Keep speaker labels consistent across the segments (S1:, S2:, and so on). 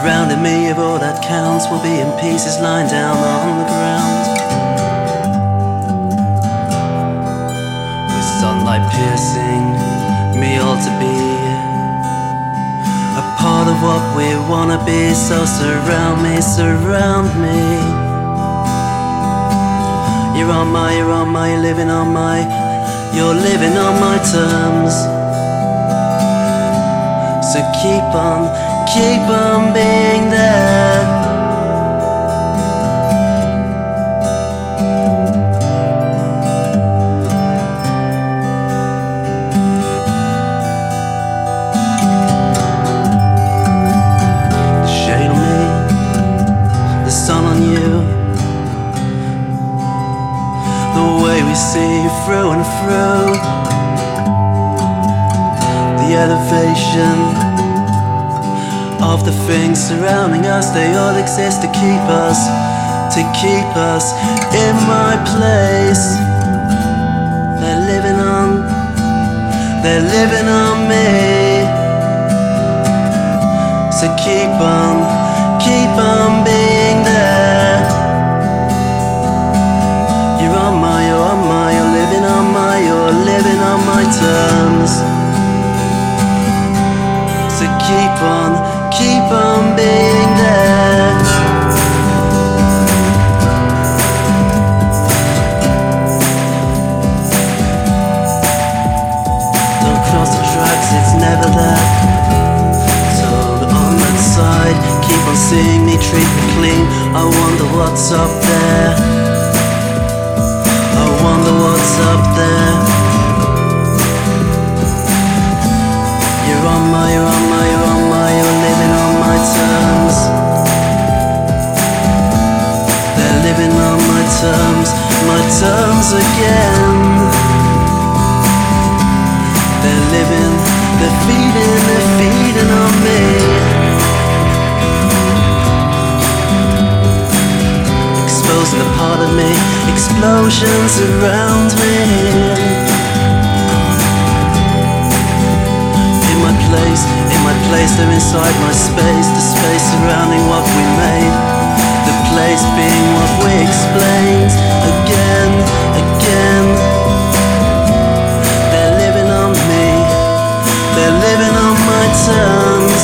S1: surrounding me, if all that counts, will be in pieces lying down on the ground. With sunlight piercing me all to be a part of what we wanna be. So surround me, surround me. You're on my, you're living on my, you're living on my terms. So keep on being there. The shade on me, the sun on you, the way we see through and through, the elevation of the things surrounding us. They all exist to keep us in my place. They're living on me. So keep on being there. You're on my, you're living on my, you're living on my terms. So keep on being there. Don't cross the tracks, it's never there. Told on that side, keep on seeing me, treat me clean. I wonder what's up there. I wonder what's up there. You're on my, you're living on my terms. They're living on my terms again. They're feeding on me. Exposing a part of me, explosions around me. In my place, they're inside my space. The space surrounding what we made, the place being what we explained. Again, they're living on me, they're living on my terms.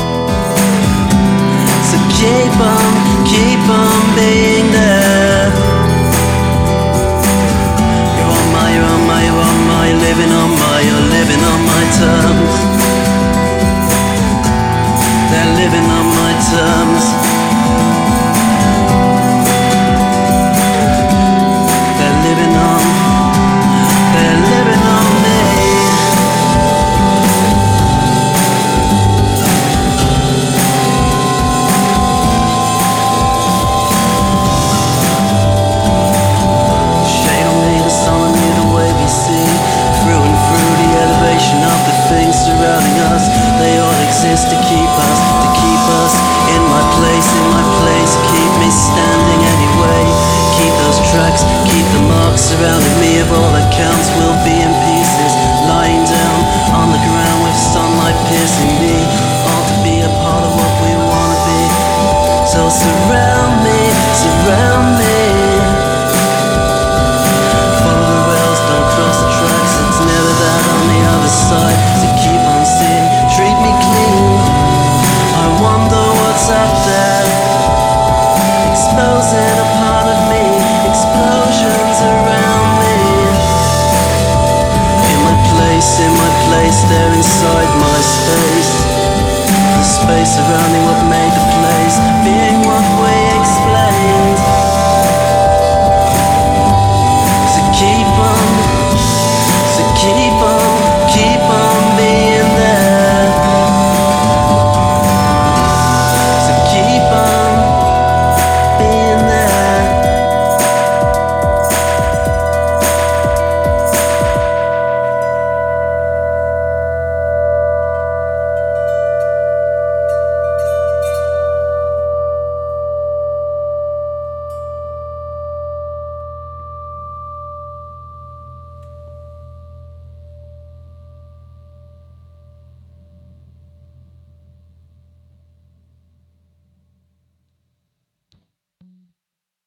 S1: So keep on being there. You're on my, you're living on my, you're living on my terms. They're living on my terms. They're living on me. The shade on me, the sun on you, the way we see through and through, the elevation of the things surrounding us. They all exist to keep us in my place, keep me standing anyway. Keep those tracks, keep the marks surrounding me. If all that counts, will be in pieces, lying down on the ground with sunlight piercing me. All to be a part of what we wanna be. So surround me. Follow the rails, don't cross the tracks. It's never that on the other side. So keep on seeing, treat me clean. I wonder what's up there, exposing a part of me, explosions around me. In my place, they're inside my space. The space surrounding what made the